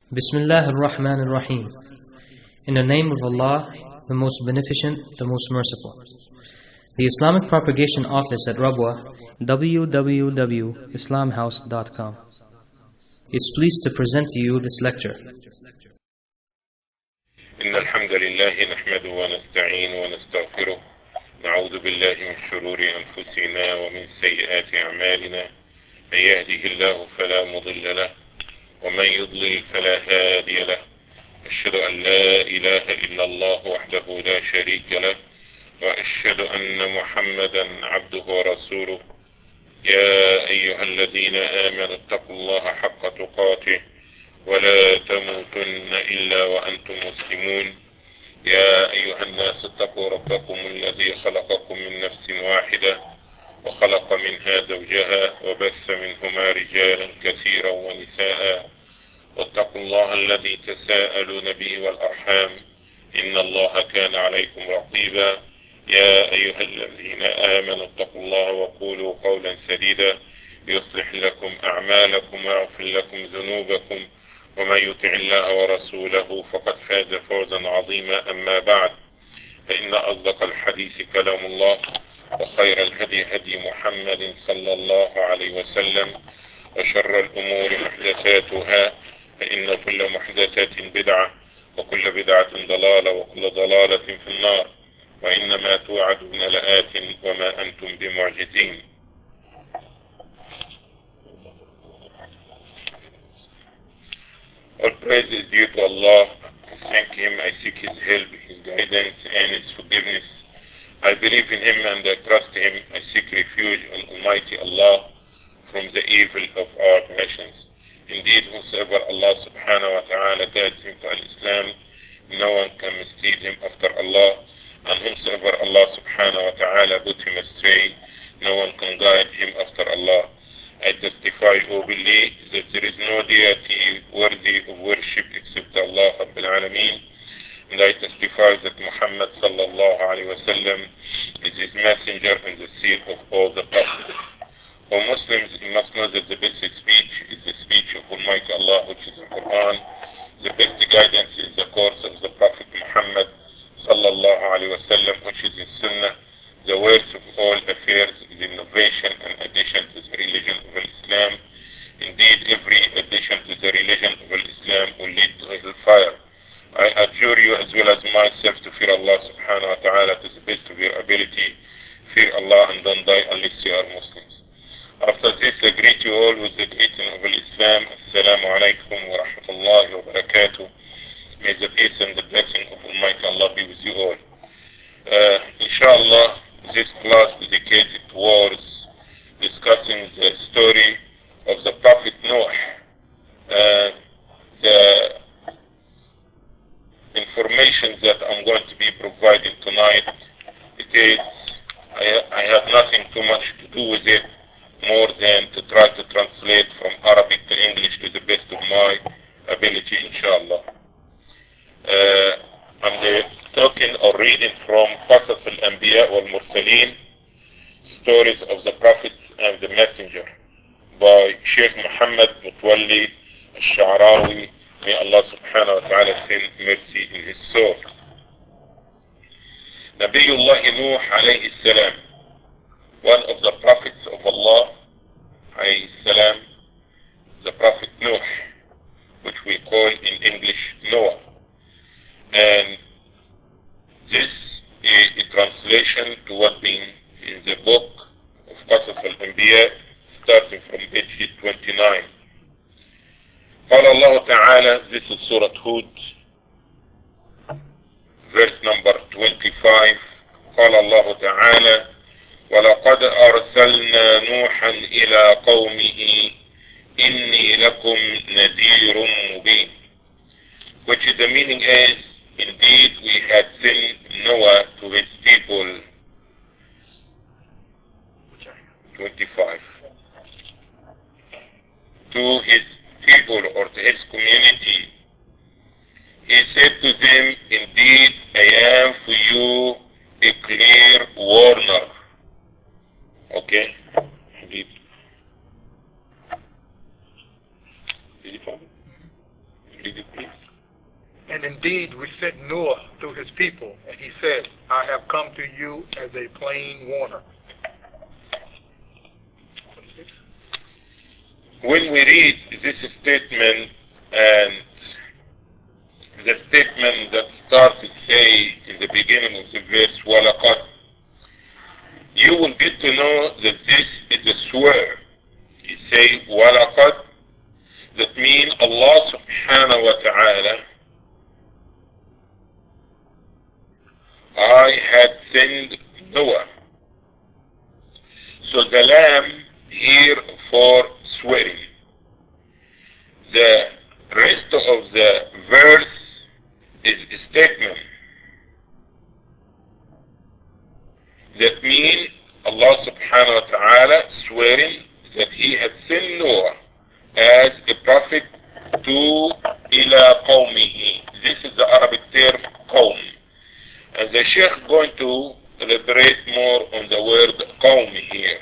Bismillah ar-Rahman ar-Rahim. In the name of Allah, the most beneficent, the most merciful. The Islamic Propagation Office at Rabwa, www.islamhouse.com, is pleased to present to you this lecture. إن الحمد لله نحمده ونستعينه ونستغفره نعوذ بالله من شرور أنفسنا ومن سيئات أعمالنا من يهده الله فلا مضل له ومن يضلل فلا هادي له أشهد أن لا إله إلا الله وحده لا شريك له وأشهد أن محمدا عبده ورسوله يا أيها الذين آمنوا اتقوا الله حق تقاته ولا تموتن إلا وأنتم مسلمون يا أيها الناس اتقوا ربكم الذي خلقكم من نفس واحدة وخلق منها زوجها وبث منهما رجالا كثيرا ونساء واتقوا الله الذي تساءلون به والأرحام إن الله كان عليكم رقيبا يا أيها الذين آمنوا اتقوا الله وقولوا قولا سديدا يصلح لكم أعمالكم ويغفر لكم ذنوبكم ومن يطع الله ورسوله فقد فاز فوزا عظيما أما بعد فإن أصدق الحديث كلام الله وخير الهدي هدي محمد صلى الله عليه وسلم وشر الأمور محدثاتها فإن كل محدثة بدعة وكل بدعة ضلالة وكل ضلالة في النار وإنما توعدون لآت وما أنتم بمعجزين. All praise is due to Allah. I thank Him, I seek His help, His guidance and His forgiveness. I believe in Him and I trust Him. I seek refuge in Almighty Allah from the evil of our nations. Indeed, whosoever Allah subhanahu wa ta'ala guides him to Al-Islam, no one can mislead him after Allah. And whomsoever Allah subhanahu wa ta'ala put him astray, no one can guide him after Allah. I testify, O believe, that there is no deity worthy of worship except Allah Rabbil Alameen. And I testify that Muhammad sallallahu alayhi wa sallam is his messenger and the seal of all the prophets. For Muslims, you must know that the best speech is the speech of Almighty Allah, which is the Quran. The best guidance is the course of the Prophet Muhammad sallallahu alayhi wa sallam, which is his Sunnah. The worst of all affairs is innovation and addition to the religion of Islam. Indeed, every addition to the religion of Islam will lead to hellfire. I adjure you as well as myself to fear Allah subhanahu wa ta'ala to the best of your ability. Fear Allah and don't die unless you are Muslims. After this, I greet you all with the greeting of Islam. Assalamu alaikum wa rahmatullahi wa barakatuh. May the peace and the blessing of Almighty Allah be with you all. Inshallah, this class dedicated towards discussing the story of the Prophet Noah. The information that I'm going to be providing tonight, I have nothing too much to do with it more than to try to translate from Arabic to English to the best of my ability, inshallah. I'm talking or reading from Qasas al-Anbiya wal-Mursaleen, Stories of the Prophets and the Messenger, by Sheikh Muhammad Mutwalli al-Sha'rawi. May Allah subhanahu wa ta'ala send mercy in his soul. Nabiyullah Nuh alayhi salam, one of the prophets of Allah alayhi salam, the Prophet Nuh, which we call in English Noah. And this is a translation to what being in the book of Qasas al-Anbiya, starting from page 29. قال الله تعالى, this is Surah Hud, verse number 25. قال الله تعالى ولقد أرسلنا نوحا إلى قومه إني لكم نذير مبين, which the meaning is, indeed we had sent Noah to his people. 25. To his people or to his community. He said to them, indeed I am for you a clear warner. Okay? Did you find it? Read it, please. And indeed we sent Noah through his people, and he said, I have come to you as a plain warner. When we read this statement and the statement that starts to say in the beginning of the verse, وَلَقَدْ, you will get to know that this is a swear. You say, وَلَقَدْ, that means Allah subhanahu wa ta'ala, I had sent Noah. So the lamb here for swearing. The rest of the verse is a statement. That means Allah subhanahu wa ta'ala swearing that he had sent Noah as a prophet to ila qawmihi. This is the Arabic term qawm. And the Sheikh is going to elaborate more on the word qawm here.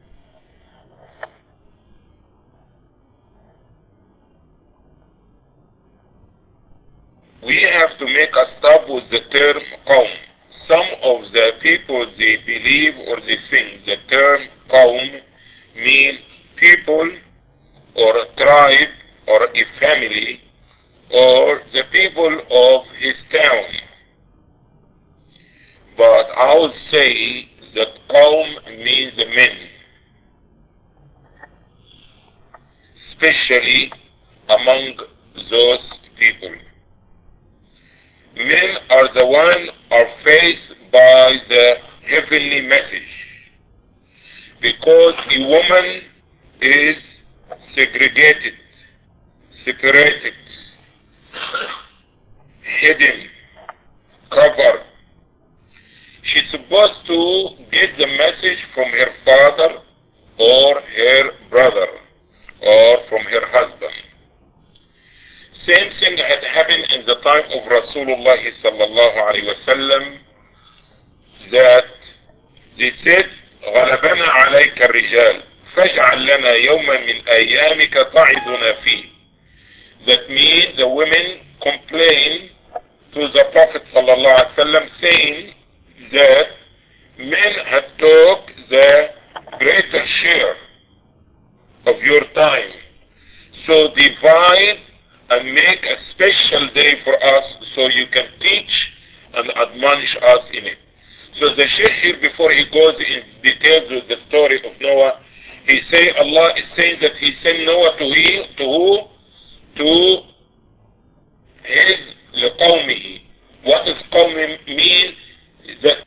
We have to make a stop with the term qawm. Some of the people, they believe or they think the term qawm means people or a tribe or a family or the people of his town. But I would say that qawm means the men, especially among those people. Men are the ones are faced by the heavenly message, because a woman is segregated, separated, hidden, covered. She's supposed to get the message from her father or her brother or from her husband. Same thing had happened in the time of Rasulullah sallallahu alayhi wa sallam, that they said, غلبنا عليك الرجال فاجعل لنا يوما من أيامك تعظنا فيه. That means the women complain to the Prophet sallallahu alayhi wa sallam saying that men had took the greater share of your time. So divide and make a special day for us so you can teach and admonish us in it. So the Shaykh here, before he goes in details with the story of Noah, he say Allah is saying that he sent Noah to who? To his لقومه. What does qawm mean? That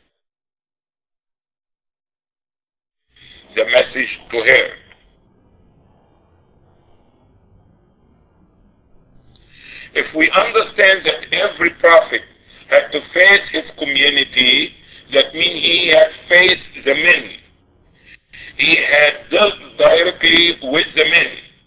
the message to her. If we understand that every prophet had to face his community, that means he had faced the men. He had dealt directly with the men.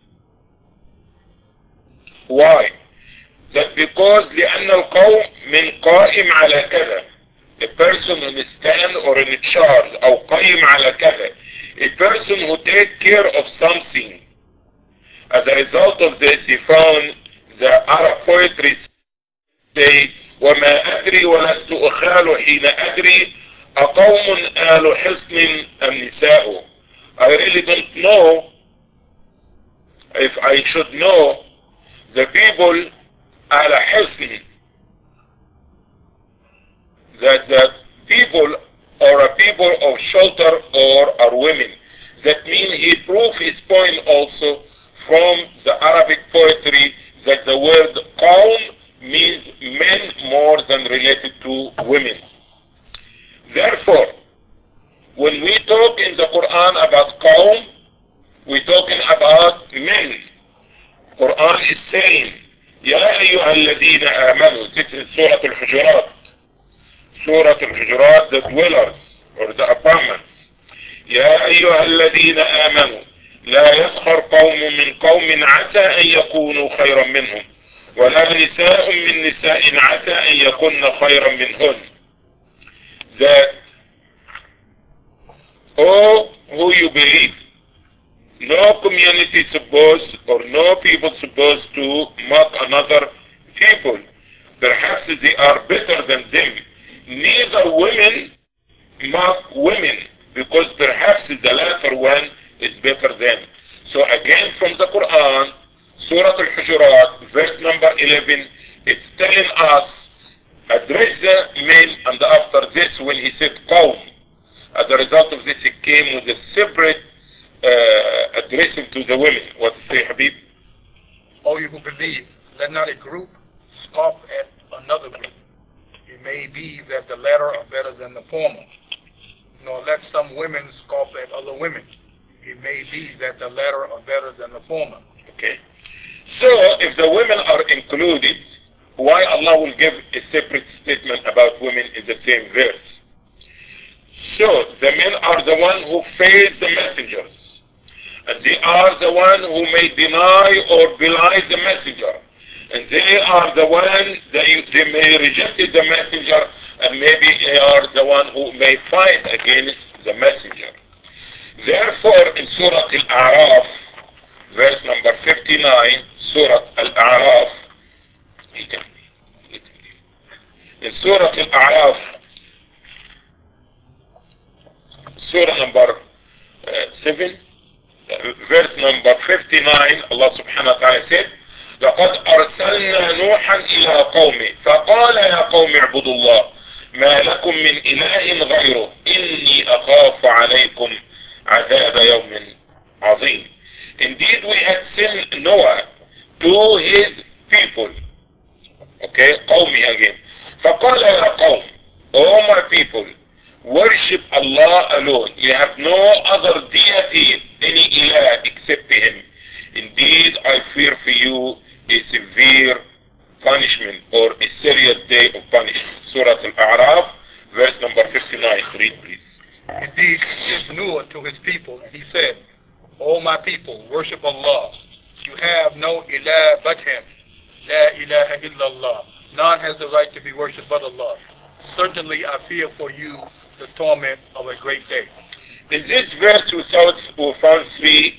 Why? That because لأن القوم من قائم على كذا. A person in stand or in charge, أو قائم على كذا. A person who takes care of something. As a result of this, he found the Arab poetry say, وما أدري ولست أخال حين أدري أقوم آل حصن أم نساء. I really don't know if I should know the people آل حصن, that the people or a people of shelter or are women. That means he proved his point also from the Arabic poetry that the word qawm means men more than related to women. Therefore, when we talk in the Quran about qawm, we're talking about men. Quran is saying, يا أيها الذين آمنوا, this is Surah Al-Hujurat. Surah Al-Hujurat, the dwellers or the apartments. يا أيها الذين آمنوا لا يسخر قوم من قوم عسى أن يكونوا خيرا منهم ولا نساء من نساء عسى أن يكون خيرا منهن. That all who you believe, No community supposed or no people supposed to mock another people. Perhaps they are better than them. Neither women mock women, because perhaps the latter one is better than. So again from the Quran, Surah Al-Hujurat, verse number 11, it's telling us, address the men, and after this when he said qawm, as a result of this he came with a separate addressing to the women. What say, Habib? O you who believe, let not a group scoff at another group. It may be that the latter are better than the former. Nor let some women scoff at other women. It may be that the latter are better than the former. Okay. So, if the women are included, why Allah will give a separate statement about women in the same verse? So, the men are the one who face the messengers. And they are the one who may deny or belie the messenger. And they are the one, they may reject the messenger, and maybe they are the one who may fight against the messenger. Therefore, in Surah Al-A'raf, verse number 59, Surah Al-A'raf, in Surah Al-A'raf, Surah number 7, verse number 59, Allah subhanahu wa ta'ala said, لقد أرسلنا نوحا إلى قومه فقال يا قوم اعبدوا الله ما لكم من إله غيره إني أخاف عليكم عذاب يوم عظيم. Indeed, we had sent Noah to his people. Okay, قومه again. فقال يا قوم, all my people, worship Allah alone. You have no other deity, any ilah except Him. Indeed, I fear for you a severe punishment or a serious day of punishment. Surah Al-A'raf, verse number 59. Read, please. Indeed, he is Noah to his people, and he said, O my people, worship Allah. You have no ilah but Him. La ilaha illallah. None has the right to be worshipped but Allah. Certainly I fear for you the torment of a great day. In this verse we found three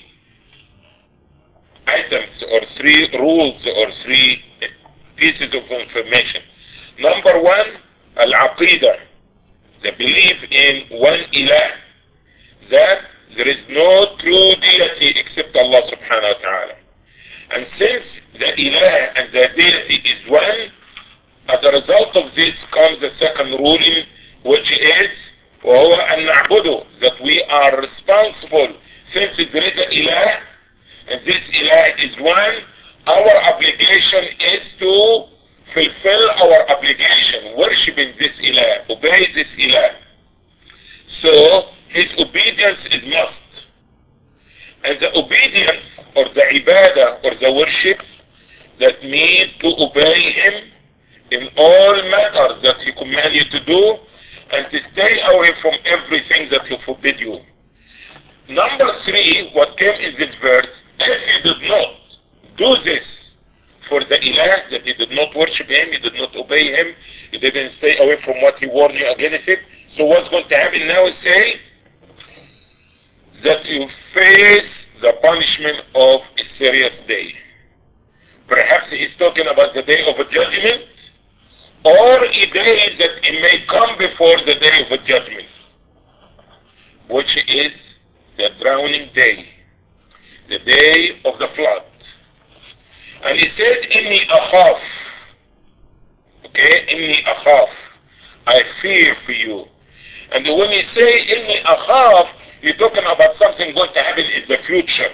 items or three rules or three pieces of information. Number one, al-aqidah, the belief in one ilah, that there is no true deity except Allah subhanahu wa ta'ala. And since the ilah and the deity is one, as a result of this comes the second ruling, which is وهو أن نعبده, that we are responsible, since there is an ilah and this ilah is one, our obligation is to fulfill our obligation, worshiping this ilah, obey this ilah. So his obedience is must, and the obedience or the ibadah or the worship, that means to obey him in all matters that he commands you to do, and to stay away from everything that he forbid you. Number three, what came in this verse, if you did not do this for the ilah, that you did not worship him, you did not obey him, you didn't stay away from what he warned you against it, so what's going to happen now is say that you face the punishment of a serious day. Perhaps he's talking about the day of a judgment, or a day that it may come before the day of a judgment, which is the drowning day, the day of the flood. And he said, Inni akhaf. Okay, Inni akhaf. I fear for you. And when you say Inni akhaf, you're talking about something going to happen in the future.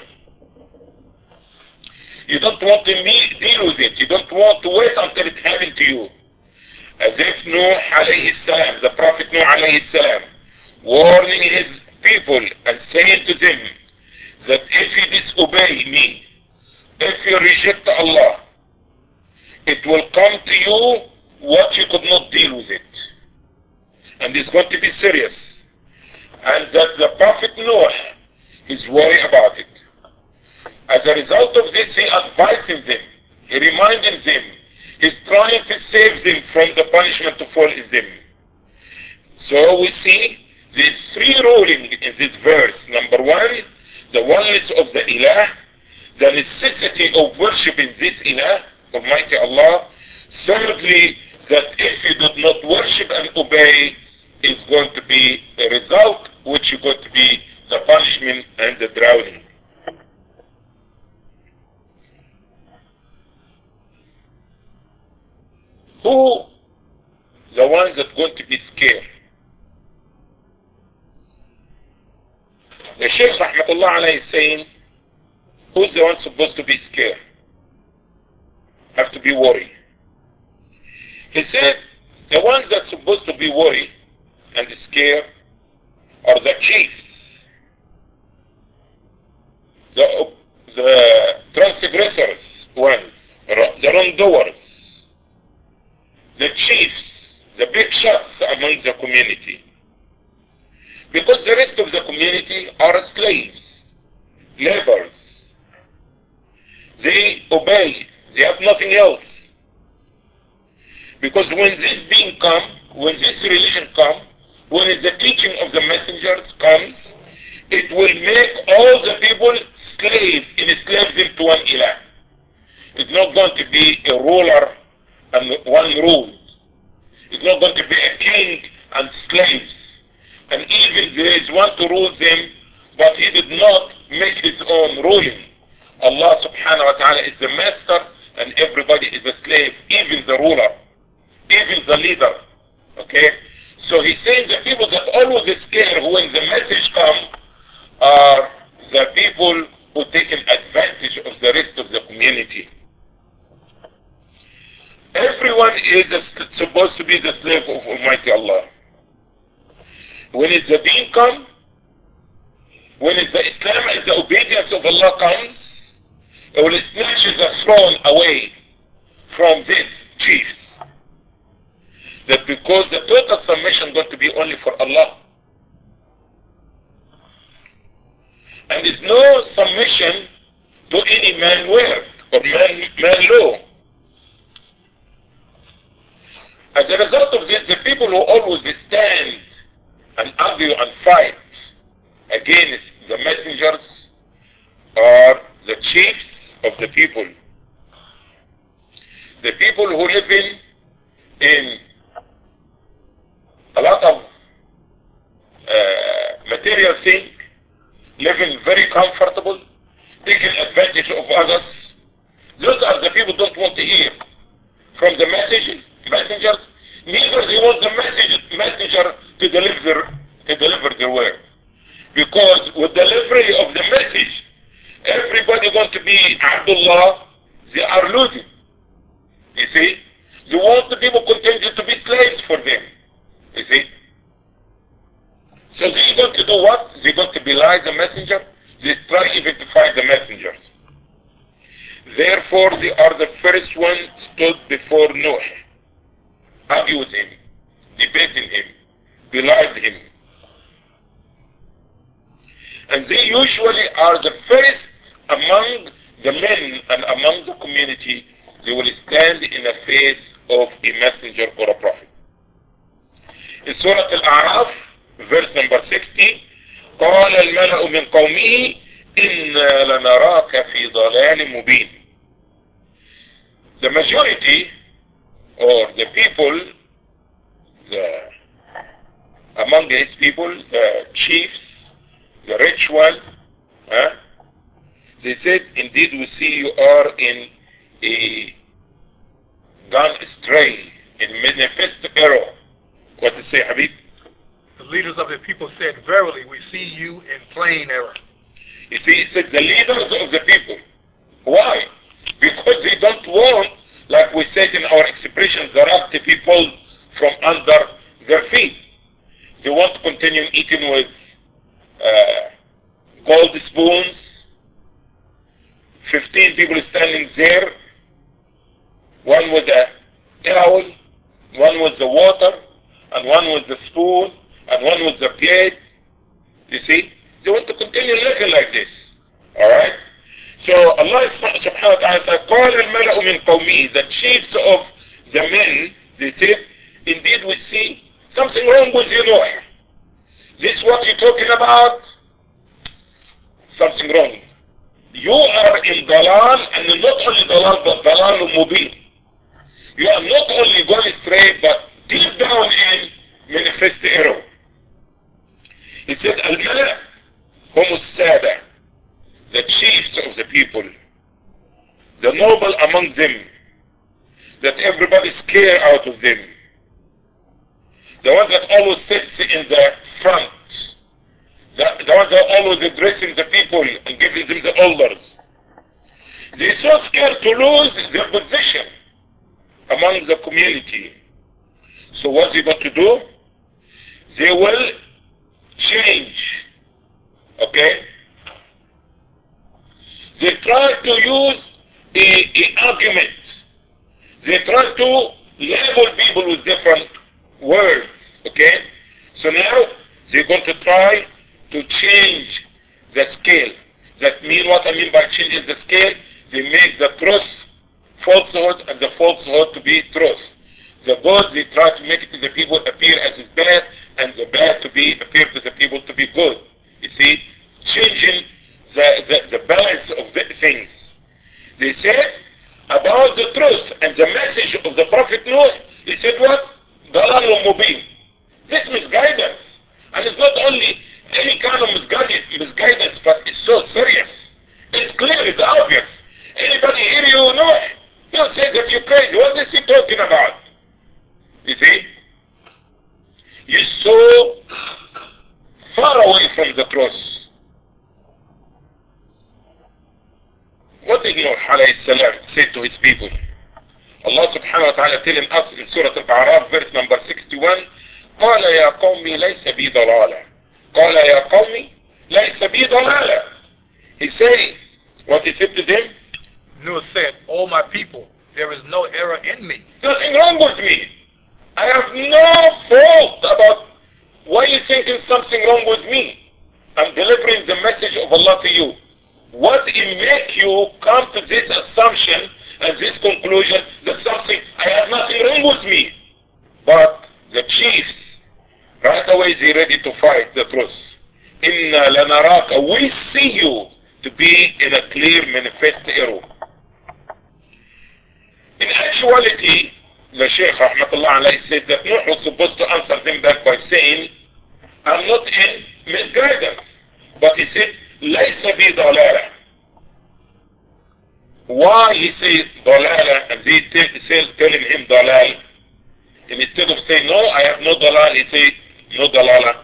You don't want to deal with it. You don't want to wait until it happens to you. As if Nuh alayhi salam, the Prophet Nuh alayhi salam, warning his people and saying to them that if you disobey me, if you reject Allah, it will come to you what you could not deal with it. And it's going to be serious. And that the Prophet Noah is worried about it. As a result of this, he advising them, he reminding them, he's trying to save them from the punishment to fall in them. So we see these three rulings in this verse. Number one, the oneness of the Ilah, the necessity of worshiping this Ilah, Almighty Allah. Thirdly, that if you do not worship and obey, is going to be a result, which is going to be the punishment and the drowning. Who the ones that are going to be scared? The Shaykh Rahmatullah alayhi is saying, who's the one supposed to be scared? Have to be worried. He said, the ones that are supposed to be worried and scared are the chiefs, the transgressors ones, the wrongdoers, the chiefs, the big shots among the community. Because the rest of the community are slaves, laborers. They obey, they have nothing else. Because when this being comes, when this religion comes, when the teaching of the messengers comes, it will make all the people slaves, enslave them to one ilah. It's not going to be a ruler and one rule. It's not going to be a king and slaves. And even there is one to rule them, but he did not make his own ruling. Allah subhanahu wa ta'ala is the master and everybody is a slave, even the ruler, even the leader. Okay? So he's saying the people that always scare when the message comes are the people who take advantage of the rest of the community. Everyone is supposed to be the slave of Almighty Allah. When is the deen come, when is the Islam and the obedience of Allah comes, it will snatch the throne away from this chiefs. That because the total submission is going to be only for Allah. And there's no submission to any man word or man law. As a result of this, the people who always stand and argue and fight against the messengers are the chiefs of the people. The people who live in a lot of material things, living very comfortable, taking advantage of others. Those are the people who don't want to hear from the messengers. Neither they want the messenger to deliver their word. Because with delivery of the message, everybody going to be Abdullah, they are losing. You see? They want the people continue to be slaves for them. You see? So they're going to do what? They're going to belie the messenger. They try even to fight the messengers. Therefore, they are the first ones stood before Noah, argued him, debating him, belied him. And they usually are the first among the men and among the community. They will stand in the face of a messenger or a prophet. In Surah Al-A'raf, verse number 60, قال الملأ من قومه إنا لنراك في ضلال مبين. The majority or the people, among his people, the chiefs, the rich one, they said, indeed we see you are in a gone astray, in manifest error. What to say, Habib? The leaders of the people said, verily we see you in plain error. You see, it said the leaders of the people. Why? Because they don't want, like we said in our expression, the rug to be pulled from under their feet. They want to continue eating with gold spoons, 15 people standing there, one with a towel, one with the water, and one with the spoon, and one with the plate. You see? They want to continue living like this. Alright? So Allah subhanahu wa ta'ala said, قال الملأ من قومه, the chiefs of the men, they said, indeed we see something wrong with you, Noah. This what you're talking about? something wrong. You are in dalal, and not only dalal, but dalal mubin. You are not only going straight, but deep down in manifest error. He said, Al-Mala hum al-Sada, the chiefs of the people, the noble among them, that everybody scared out of them, the one that always sits in the front, the one that always addressing the people and giving them the orders. They're so scared to lose their position among the community. So what they got to do? They will change. Okay? They try to use an argument. They try to label people with different words. Okay? So now they're going to try to change the scale. That means what I mean by changing the scale, they make the truth falsehood and the falsehood to be truth. The good, they try to make it to the people appear as is bad, and the bad to be appear to the people to be good. You see, changing the balance of the things. They said about the truth and the message of the Prophet Noah. He said what? Dalal mubin. This misguidance, and it's not only any kind of misguidance, but it's so serious. It's clear, it's obvious. Anybody hear you know it? You'll say that you're crazy. What is he talking about? You see? You're so far away from the cross. What did Nuh alayhi salam say to his people? Allah subhanahu wa ta'ala telling us in Surah Al-A'raf, verse number 61, قال يا قومي ليس بي ضلالة. قال يا قومي ليس بي ضلالة. He said, what he said to them? Nuh said, "O my people, there is no error in me." Nothing wrong with me. I have no fault about why you thinking something wrong with me. I'm delivering the message of Allah to you. What it make you come to this assumption and this conclusion that something, I have nothing wrong with me. But the chiefs, right away they're ready to fight the truth. Inna lanaraka, we see you to be in a clear manifest error. In actuality, the Shaykh Rahmatullah alayhi said that Nuh was supposed to answer them back by saying, I'm not in misguidance. But he said, لَيْسَ بِي ضَلَالَةً. Why he says ضَلَالَةً and they telling him ضَلَال? And instead of saying, no, I have no ضَلَال, he said, no ضَلَالَةً.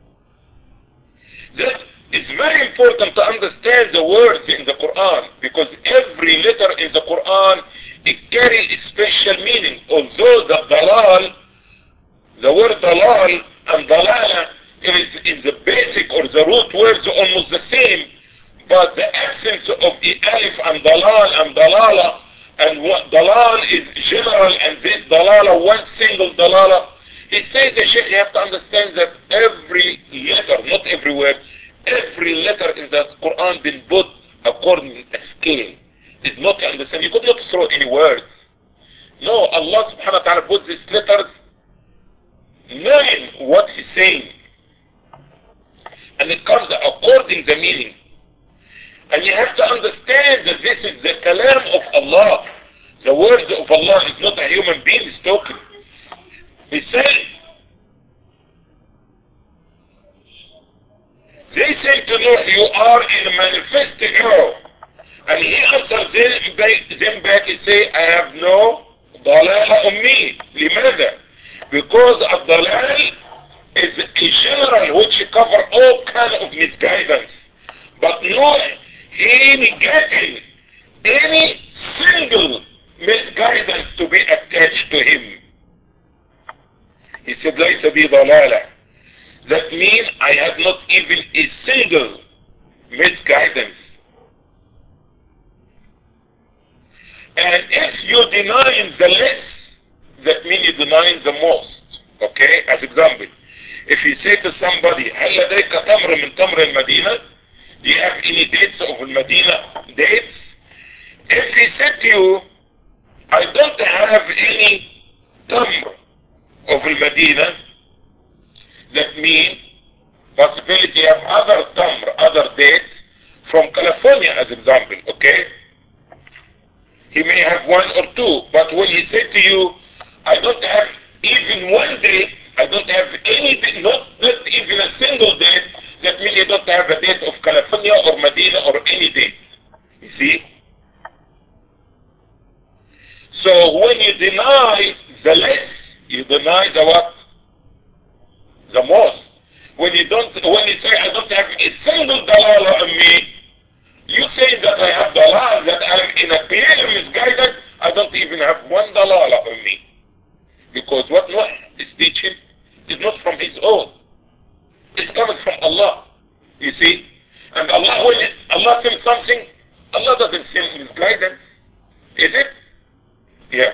That is very important to understand the words in the Quran, because every letter in the Quran, it carries a special meaning. Although the dalal, the word dalal and dalala is the basic or the root words almost the same, but the essence of the alif and dalala and what dalal is general and this dalala, one single dalala. He says the Shaykh, you have to understand that every letter, not every word, every letter in the Quran been put according to a scale. Is not to understand. You could not throw any words. No, Allah subhanahu wa ta'ala put these letters knowing what he's saying. And it comes according to the meaning. And you have to understand that this is the kalam of Allah. The words of Allah is not a human being is talking. He said, they say to Nuh, you are in a manifest error. And he answered them back, he say, I have no dalala on me. لماذا? Because a dalal is in general which cover all kind of misguidance. But not he negating any single misguidance to be attached to him. He said, ليس بي ضلالة. That means I have not even a single misguidance. And if you deny the less, that means you deny the most. Okay? As example, if you say to somebody, هل لديك تمر من تمر المدينة? Do you have any dates of Medina dates? If he said to you, I don't have any tamr of Medina, that means possibility of other tamr, other dates from California as example, okay? He may have one or two, but when he said to you, I don't have even one day, I don't have anything, not even a single day, that means you don't have a date of California or Medina or any date. You see? So when you deny the less, you deny the what? The most. When you say I don't have a single dalala on me, you say that I have dalala, that I'm in a clear misguidance, I don't even have one dalala on me. Because what Nuh is teaching is not from his own. It's coming from Allah. You see? And Allah, when Allah sends something, Allah doesn't send misguidance. Is it? Yeah.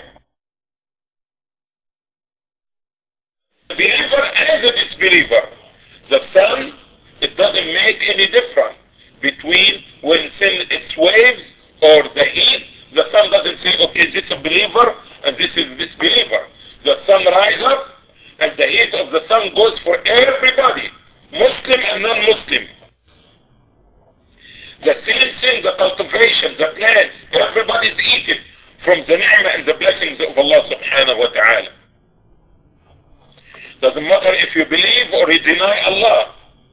The believer and the disbeliever, the sun, it doesn't make any difference between when sin its waves or the heat. The sun doesn't say, okay, this is a believer and this is disbeliever. The sun rises up and the heat of the sun goes for everybody, Muslim and non-Muslim. The same thing, the cultivation, the plants, everybody's eating from the ni'mah and the blessings of Allah subhanahu wa ta'ala. Doesn't matter if you believe or you deny Allah.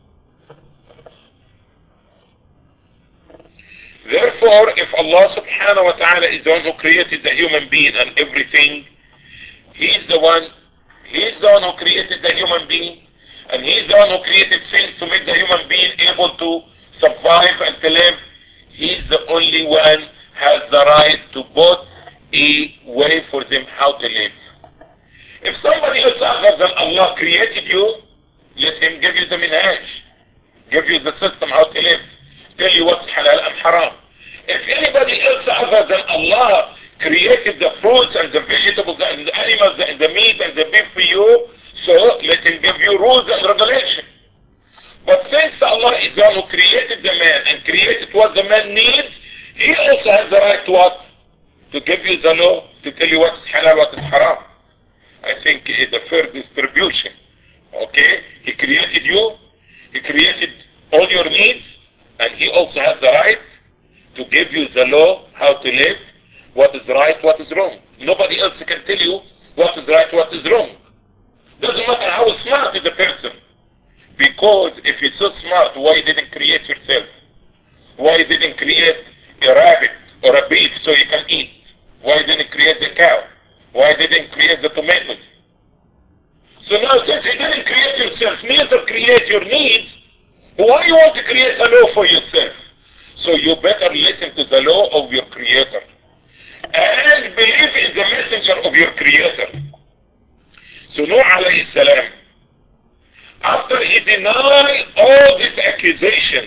Therefore, if Allah subhanahu wa ta'ala is the one who created the human being and everything, He's the one who created the human being, and He's the one who created things to make the human being able to survive and to live. He's the only one has the right to put a way for them how to live. If somebody else other than Allah created you, let him give you the minhaj, give you the system how to live, tell you what's halal and haram. If anybody else other than Allah created the fruits and the vegetables and the animals and the meat and the beef for you, so let him give you rules and regulations. But since Allah is the one who created the man and created what the man needs, He also has the right to what? To give you the law, to tell you what's halal, what is haram. I think it's a fair distribution. Okay? He created you, He created all your needs, and He also has the right to give you the law, how to live, what is right, what is wrong. Nobody else can tell you what is right, what is wrong. Doesn't matter how smart is the person. Because if you're so smart, why you didn't create yourself? Why you didn't create a rabbit or a beef so you can eat? Why you didn't create the cow? Why you didn't create the tomatoes? So now since you didn't create yourself, neither create your needs, why you want to create a law for yourself? So you better listen to the law of your Creator and believe in the messenger of your Creator. So Nuh alayhi salam, after he denied all this accusation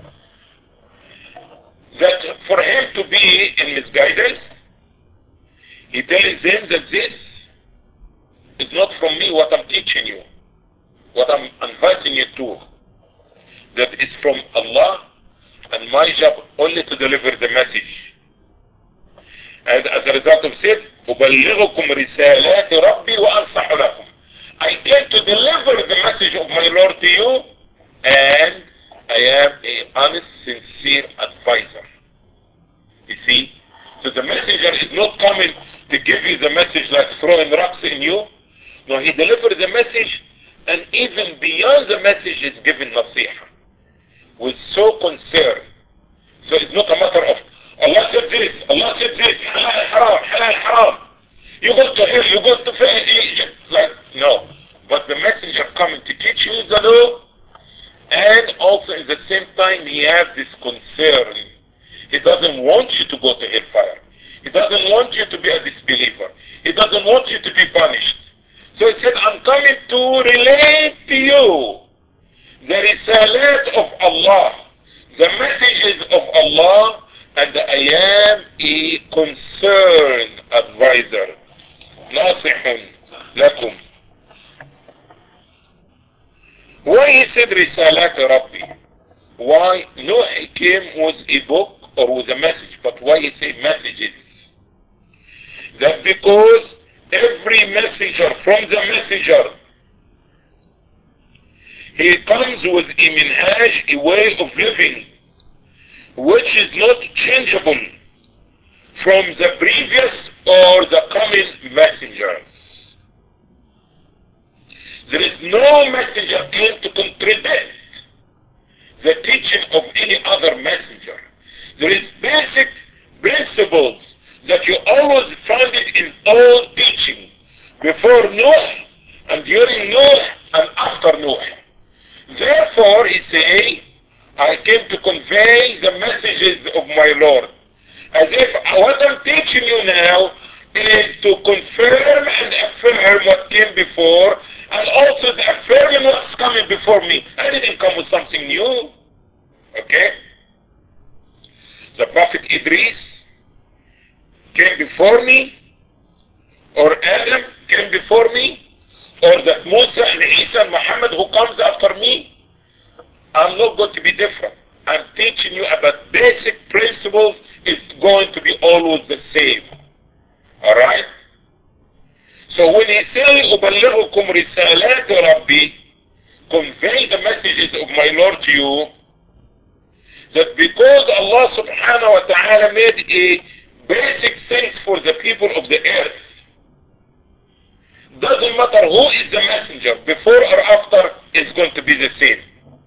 that for him to be in misguidance, he tells them that this is not from me what I'm teaching you, what I'm inviting you to. That is from Allah, and my job only to deliver the message. And as a result of it, أُبَلِّغُكُمْ رِسَالَاتِ رَبِّي وَأَنصَحُ لَكُمْ. I came to deliver the message of my Lord to you, and I am an honest, sincere advisor. You see? So the messenger is not coming to give you the message like throwing rocks in you. No, he delivered the message, and even beyond the message is given nasiha. With so concern. So it's not a matter of Allah said this, Allah said this, halal haram, halal haram. You go to hell, you go to Egypt. Like, no. But the messenger coming to teach you the law, and also at the same time he has this concern. He doesn't want you to go to hellfire. He doesn't want you to be a disbeliever. He doesn't want you to be punished. So he said, I'm coming to relate to you the risalat of Allah, the messages of Allah, and I am a concerned advisor. ناصح لكم. Why he said risalat Rabbi? Why? No, he came with a book or with a message, but why he said messages? That's because every messenger from the messenger, he comes with a minhaj, a way of living, which is not changeable from the previous or the coming messengers. There is no messenger came to contradict the teaching of any other messenger. There is basic principles that you always find it in all teaching, before Noah and during Noah and after Noah. Therefore, he say, I came to convey the messages of my Lord. As if what I'm teaching you now is to confirm and affirm what came before, and also to affirm what's coming before me. I didn't come with something new. Okay? The Prophet Idris came before me, or Adam came before me, or that Musa and Isa and Muhammad who comes after me. I'm not going to be different. I'm teaching you about basic principles. It's going to be always the same. Alright? So when he says, أُبَلِّغُكُمْ رِسَالَاتِ رَبِّي, convey the messages of my Lord to you, that because Allah subhanahu wa ta'ala made a basic things for the people of the earth, doesn't matter who is the messenger, before or after, it's going to be the same.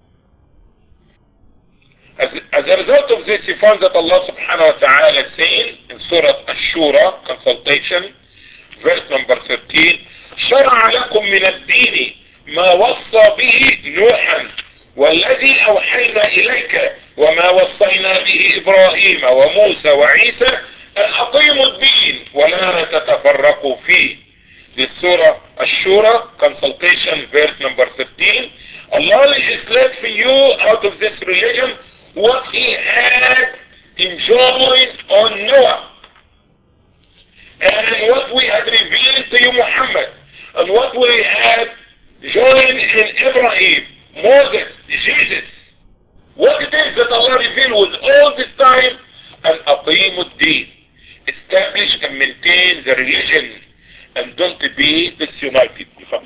As a result of this, you find that Allah subhanahu wa ta'ala saying in Surah Ash-Shura, consultation, verse number 13, شرع لكم من الدين ما وصى به نوحا والذي أوحينا إليك وما وصينا به إبراهيم وموسى وعيسى أن أقيموا الدين ولا تتفرقوا فيه. This Surah Ash-Shura, consultation, verse number 13. Allah legislated for you out of this religion what He had enjoined on Noah, and what we had revealed to you, Muhammad, and what we had joined in Ibrahim, Moses, Jesus. What it is that Allah revealed was all this time, and أقيموا الدين, establish and maintain the religion, and don't be disunited.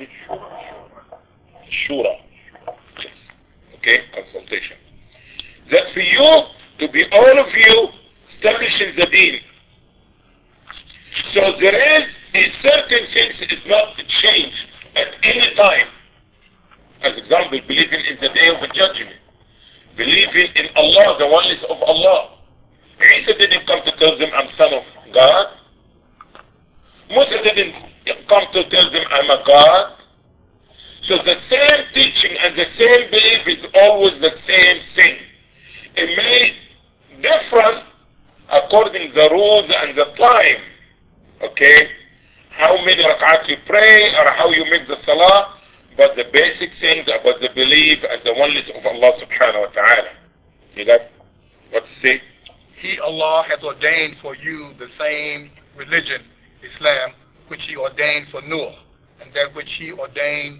Shura. Okay, consultation. That for you, to be all of you, establishing the deen. So there is a certain things is not to change at any time. As example, believing in the day of the judgment. Believing in Allah, the oneness of Allah. Isa didn't come to tell them I'm son of God. Musa didn't come to tell them I'm a God. So the same teaching and the same belief is always the same thing. It may different according to the rules and the time. Okay? How many rak'at you pray or how you make the salah, but the basic things about the belief and the oneness of Allah subhanahu wa ta'ala. You got what to say? He, Allah, has ordained for you the same religion, Islam, which He ordained for Noah, and that which He ordained,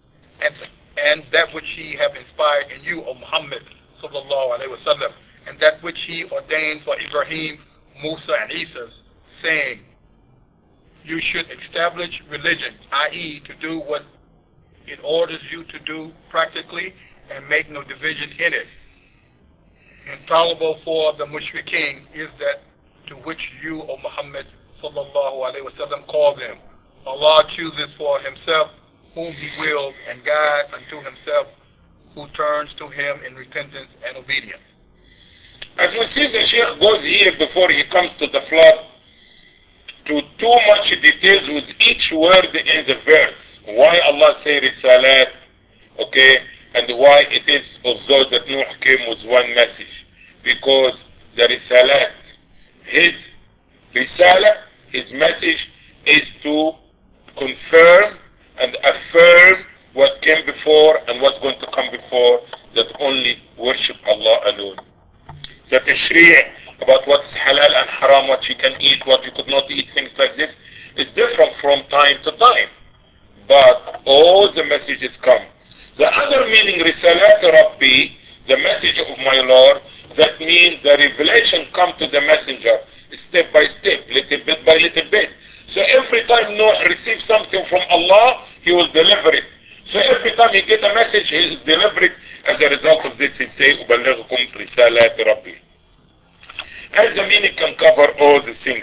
and that which He have inspired in you, O Muhammad sallallahu alaihi wasallam, and that which He ordained for Ibrahim, Musa, and Isa, saying, you should establish religion, i.e., to do what it orders you to do practically, and make no division in it. Intolerable for the mushrikeen is that to which you, O Muhammad sallallahu alaihi wasallam, call them. Allah chooses for Himself whom He wills and guides unto Himself who turns to Him in repentance and obedience. As we see, the Shaykh goes here before he comes to the flood to too much details with each word in the verse. Why Allah say Risalat, okay, and why it is also that Nuh came with one message. Because the Risalat, his Risala, his message is to confirm and affirm what came before and what's going to come before, that only worship Allah alone. The tashri' about what's halal and haram, what you can eat, what you could not eat, things like this, is different from time to time. But all the messages come. The other meaning, Risalat Rabbi, the message of my Lord, that means the revelation come to the messenger, step by step, little bit by little bit. So every time Noah receives something from Allah, he will deliver it. So every time he gets a message, he will deliver it. As a result of this, he says, أُبَلِّغُكُمْ رِسَالَاتِ رَبِّي. as the meaning can cover all the things.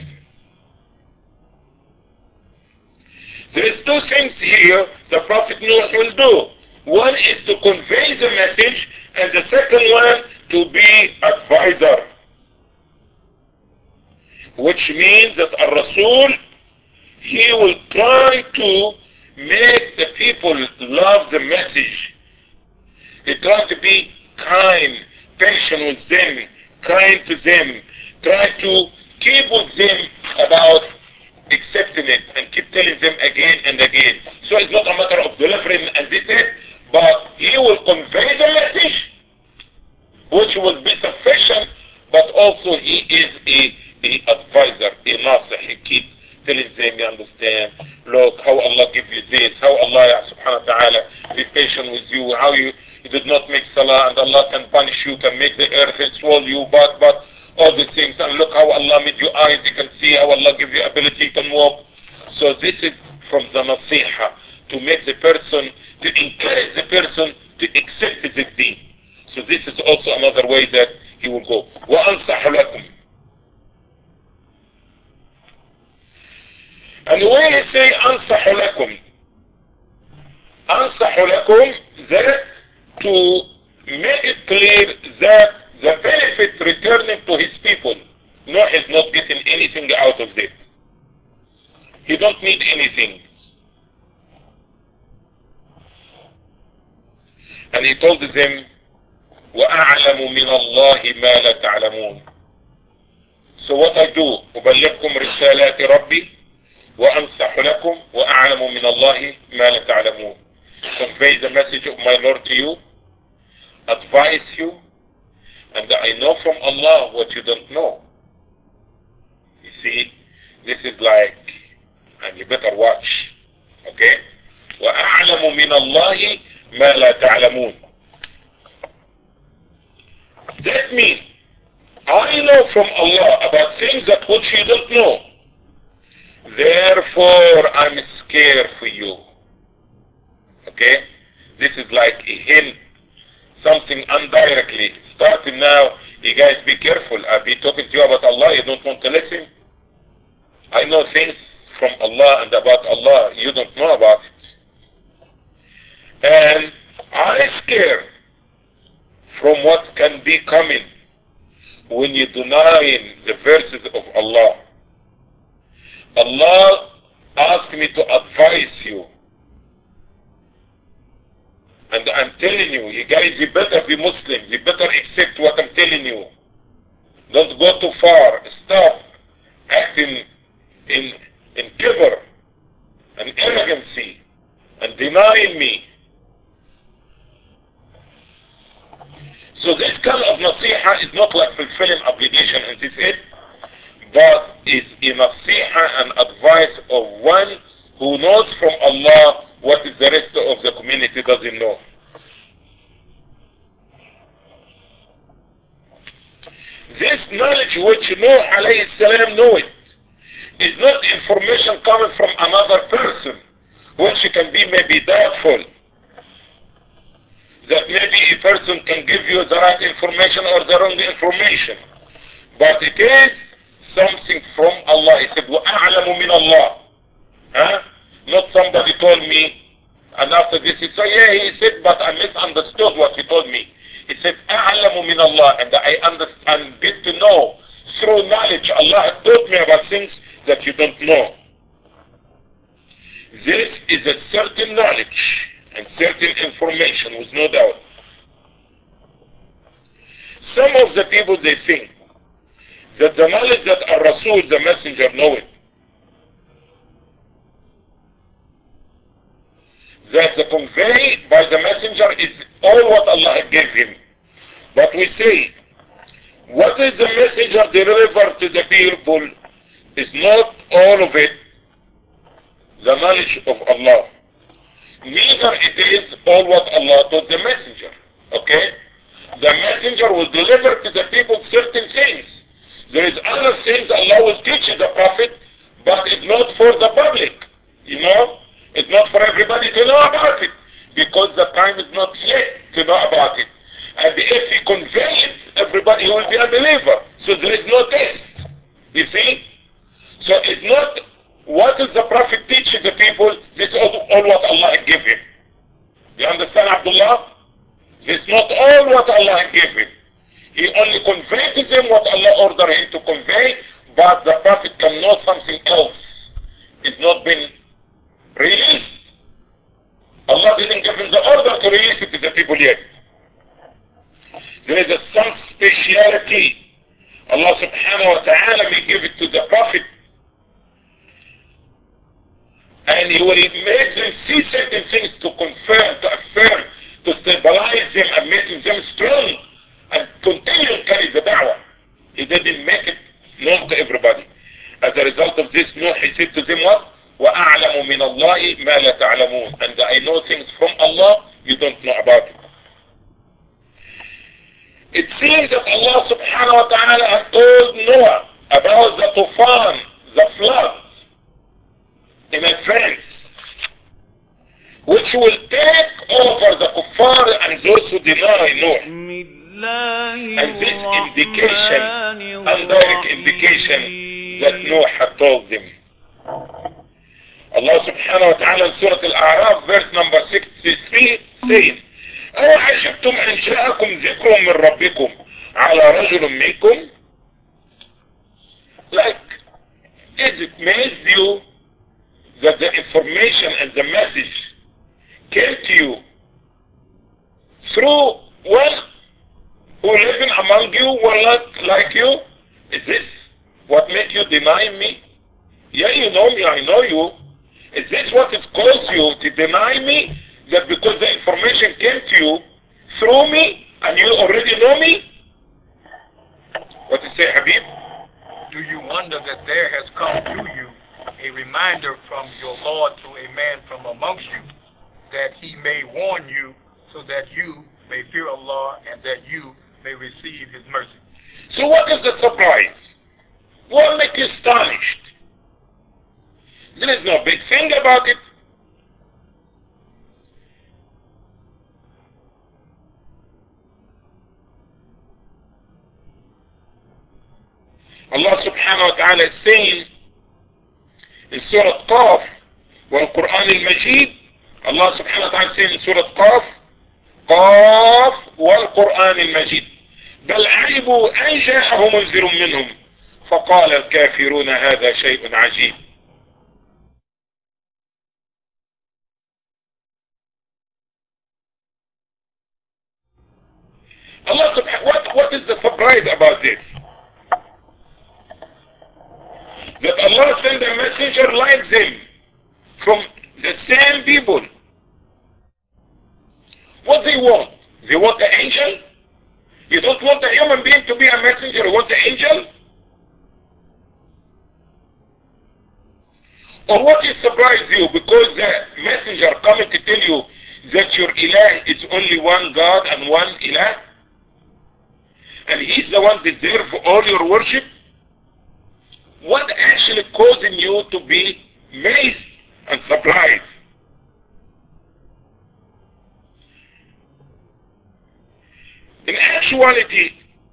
There is two things here the Prophet Noah will do. One is to convey the message, and the second one to be advisor. Which means that a Rasul, he will try to make the people love the message. He tries to be kind, patient with them, kind to them, try to keep with them about accepting it and keep telling them again and again. So it's not a matter of delivering and this is, but he will convey the message, which will be sufficient, but also he is a advisor, a nasih. He keeps telling them, you understand, look how Allah give you this, how Allah subhanahu wa ta'ala be patient with you, how you did not make salah and Allah can punish you, can make the earth swallow you, but all these things, and look how Allah made you eyes, you can see how Allah give you ability, you can walk. So this is from the nasiha, to make the person, to encourage the person to accept the deen. So this is also another way that he will go. وَأَنْصَحُ لَكُمْ. And when he say أَنْصَحُ لَكُمْ, أَنْصَحُ لَكُمْ, that to make it clear that the benefit returning to his people, Noah is not getting anything out of it. He don't need anything. And he told them, وَأَعْلَمُ مِنَ اللَّهِ مَا لَا تَعْلَمُونَ. So what I do, أُبَلِّغْكُمْ رِسَالَاتِ رَبِّي وَأَنْصَحُ لَكُمْ وَأَعْلَمُ مِنَ اللَّهِ مَا لَا تَعْلَمُونَ. Convey the message of my Lord to you, advise you, and I know from Allah what you don't know. You see, this is like, and you better watch, okay? وَأَعْلَمُ مِنَ اللَّهِ مَا لَا تَعْلَمُونَ. That means, I know from Allah about things that which you don't know. Therefore, I'm scared for you. Okay? This is like a hint, something indirectly. Starting now, you guys be careful. I'll be talking to you about Allah, you don't want to listen. I know things from Allah and about Allah you don't know about it. And I'm scared from what can be coming when you deny the verses of Allah. Allah asked me to advise you. And I'm telling you, you guys, you better be Muslims. You better accept what I'm telling you. Don't go too far. Stop acting in kibr and arrogancy and denying me. So this kind of nasiha is not like fulfilling obligation, and this is, but is a nasiha and advice of one who knows from Allah what is the rest of the community doesn't know. This knowledge which Noah alayhi salam know it is not information coming from another person, which can be maybe doubtful. That maybe a person can give you the right information or the wrong information. But it is something from Allah. He said, وَأَعْلَمُ مِنَ اللَّهِ. Huh? Not somebody told me, and after this he said, yeah, he said, but I misunderstood what he told me. He said, أَعْلَمُ مِنَ اللَّهِ, and I understand, get to know through knowledge. Allah has taught me about things that you don't know. This is a certain knowledge and certain information, with no doubt. Some of the people, they think that the knowledge that a Rasul, the messenger, know it, that the conveyed by the messenger is all what Allah gave him. But we say, what is the messenger delivered to the people is not all of it the knowledge of Allah. Neither it is all what Allah taught the messenger. Okay? The messenger will deliver to the people certain things. There is other things Allah will teach the Prophet, but it's not for the public. You know? It's not for everybody to know about it, because the time is not yet to know about it. And if he conveys it, everybody will be a believer. So there is no test. the Prophet teach the people? This is all what Allah gave him. You understand, Abdullah? This is not all what Allah gave him. He only conveyed to them what Allah ordered him to convey, but the Prophet can know something else. It's not been released. Allah didn't give him the order to release it to the people yet. There is some speciality. Allah subhanahu wa ta'ala may give it to the Prophet, and he will make them see certain things to confirm, to affirm, to stabilize them and make them strong and continue to carry the da'wah. He didn't make it known to everybody. As a result of this, Nuh, he said to them what? وَأَعْلَمُ مِنَ اللَّهِ مَا لَا تَعْلَمُونَ. And I know things from Allah you don't know about it. It seems that Allah subhanahu wa ta'ala has told Noah about the tufan, the flood, in advance, which will take over the kuffar and those who deny Noah. And this indication, indirect indication, that Noah had told them. Allah subhanahu wa ta'ala in Surah Al-A'raf, verse number 63, says, أَوَعَجِبْتُمْ أَنْ جَاءَكُمْ ذِكْرٌ مِّن رَبِّكُمْ عَلَى رَجُلٍ مِّنكُمْ. Like, is it amazed you that the information and the message came to you through one who living among you were not like you? Is this what made you deny me? Yeah, you know me, I know you. Is this what it caused you to deny me? That because the information came to you through me and you already know me? What you say, Habib? Do you wonder that there has come to you a reminder from your Lord to a man from amongst you, that he may warn you so that you may fear Allah and that you may receive his mercy? So what is the surprise? What makes you astonished? There is no big thing about it. Allah subhanahu wa ta'ala is saying in Surah Qaf, والقرآن المجيد. Allah subhanahu wa ta'ala is saying in Surah Qaf, قاف والقرآن المجيد بل عجبوا أن جاءهم منذر منهم فقال الكافرون هذا شيء عجيب. Allah subhanahu, what is the surprise about this? That Allah sent a messenger like them from the same people. What they want? They want an angel? You don't want a human being to be a messenger, you want an angel? Or what is surprised you because the messenger coming to tell you that your ilah is only one God and one ilah? And he's the one deserve all your worship? What actually causing you to be amazed and surprised? In actuality,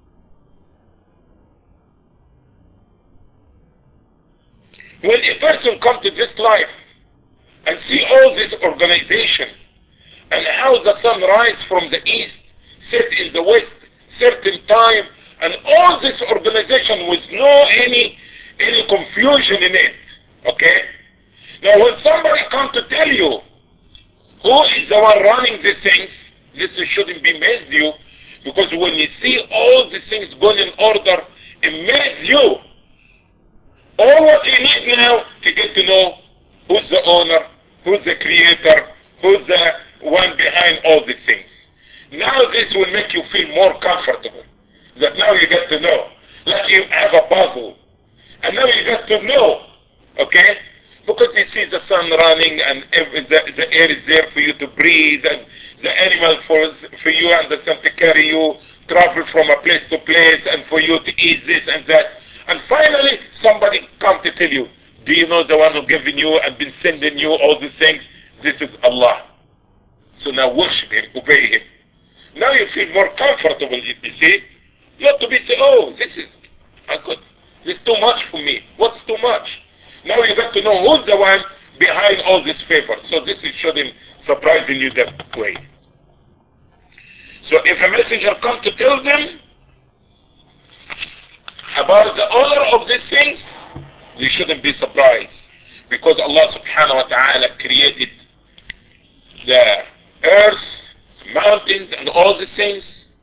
when a person comes to this life and see all this organization and how the sun rises from the east, set in the west, certain time, and all this organization with no any confusion in it, okay? Now when somebody comes to tell you who is the one running these things, this shouldn't be amazed you, because when you see all these things going in order, amaze you. All what you need now to get to know who's the owner, who's the creator, who's the one behind all these things. Now this will make you feel more comfortable. That now you get to know. Like you have a puzzle. And now you get to know. Okay? Because you see the sun running and the air is there for you to breathe and the animal for you and the sun to carry you, travel from a place to place and for you to eat this and that. And finally somebody comes to tell you, do you know the one who given you and been sending you all these things? This is Allah. So now worship him, obey him. Now you feel more comfortable, you see. Not to be say, oh, this is too much for me. What's too much? Now you got to know who's the one behind all this favor. So this is shouldn't surprising you that way. So if a messenger comes to tell them about the owner of these things, you shouldn't be surprised. Because Allah subhanahu wa ta'ala created the earth, mountains, and all the things,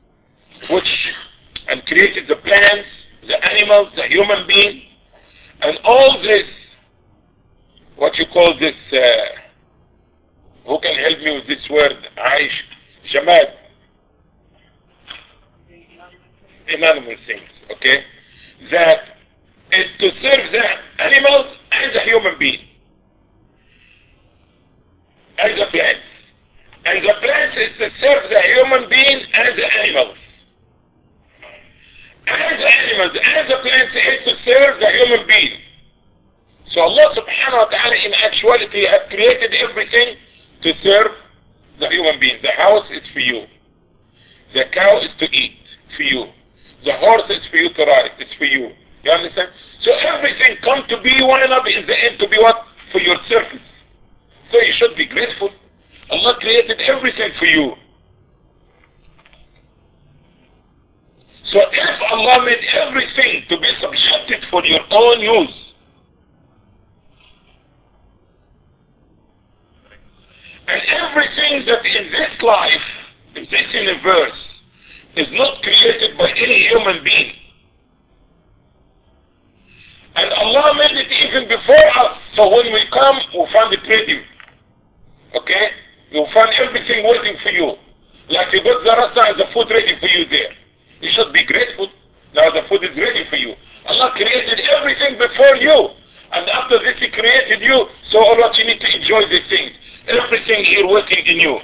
and created the plants, the animals, the human being, and all this, what you call this, who can help me with this word, Aish, Jamad, inanimate things, okay, that is to serve the animals and the human being, and the plants. And the plants is to serve the human being and the animals. And the animals and the plants is to serve the human being. So Allah subhanahu wa ta'ala in actuality has created everything to serve the human being. The house is for you. The cow is to eat for you. The horse is for you to ride. It's for you. You understand? So everything comes to be one another in the end to be what? For your service. So you should be grateful. Allah created everything for you. So if Allah made everything to be subjected for your own use, and everything that in this life, in this universe, is not created by any human being, and Allah made it even before us, so when we come, we find it ready. Okay? You'll find everything waiting for you. Like you got the rasa and the food ready for you there. You should be grateful. Now the food is ready for you. Allah created everything before you. And after this He created you. So all what you need to enjoy these things. Everything here waiting in you.